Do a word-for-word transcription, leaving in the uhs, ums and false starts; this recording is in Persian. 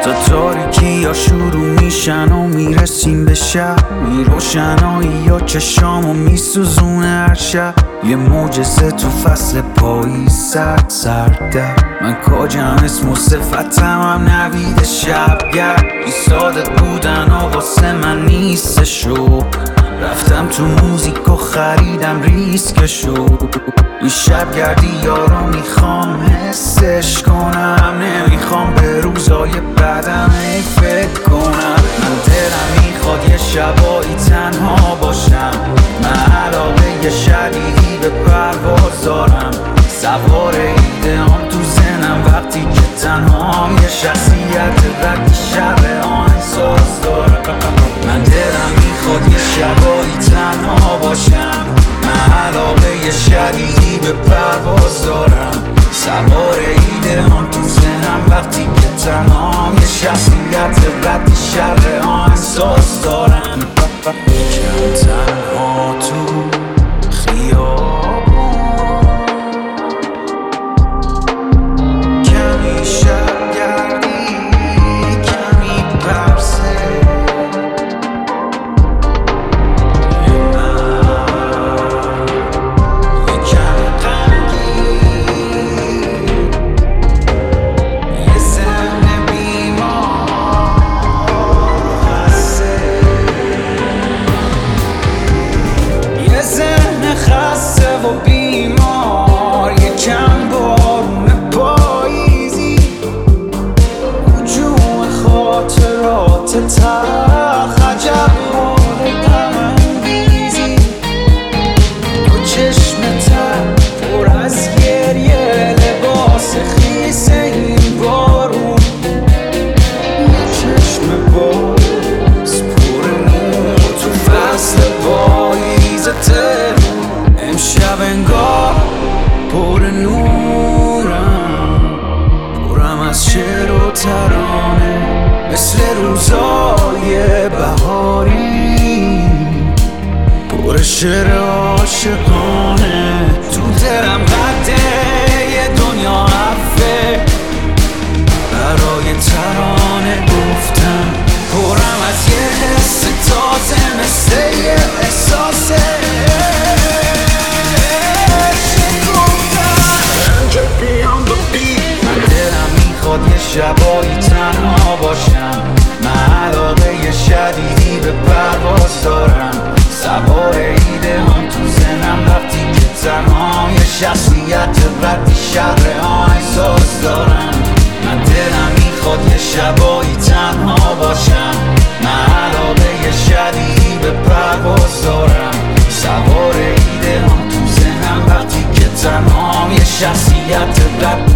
تا تاریکی یا شروع میشن و میرسیم به شب، میروشنایی یا چشامو میسوزونه هر شب. یه معجزه تو فصل پاییز سرد سرده، من کاجم اسم و صفتم هم نوید شبگرد. ایستاده بودن و واسه من نیستشو، رفتم تو موزیک و خریدم ریسکشو. این شبگردی یارو میخوام حسش کنم، نمیخوام به روزای بعدم ای فکر کنم. من دلم میخواد یه شبایی تنها باشم، من علاقه شدیدی به پرواز دارم. سوار ایده هم تو زنم وقتی که تنها یه شخصیت رد شب آهنگساز دارم. من دلم میخواد یه شبایی تنها باشم، من علاقه شدیدی به پرواز دارم. سوار ایده هم تو زنم وقتی که تنها یه شخصیت رد شب آهنگساز دارم. یکم تنها تو خیابون، کمی شبگردی کمی پرسه، یه من یه کمی غمگین، یه ذهن بیمار خسته، یه ذهن خسته و بیمار. یکم بارون پاییزی، هجوم خاطرات تلخ، عجب حال غم انگیزی. دو چشم تر پر از گریه، لباس خیس این بارون. یه چشم باز پر نور تو فصل پاییز تهرون. امشب انگار پر نورم، پرم از شعر و ترانه، مثل روزای بهاری، پر شعر عاشقانه. تو دلم قده یه دنیا عفه، برای ترانه گفتم. پرم از یه حس تازه مثل یه احساسه. یه شبایی تنها باشم، من علاقه شدیدی به پرواز دارم. سوار ایده هم تو زنم وقتی که تنها یه شخصیت رد شهر آهنگساز دارم. من دلم میخواد یه شبایی تنها باشم، من علاقه شدیدی به پرواز دارم. سوار ایده هم تو زنم وقتی که تنها یه شخصیت رد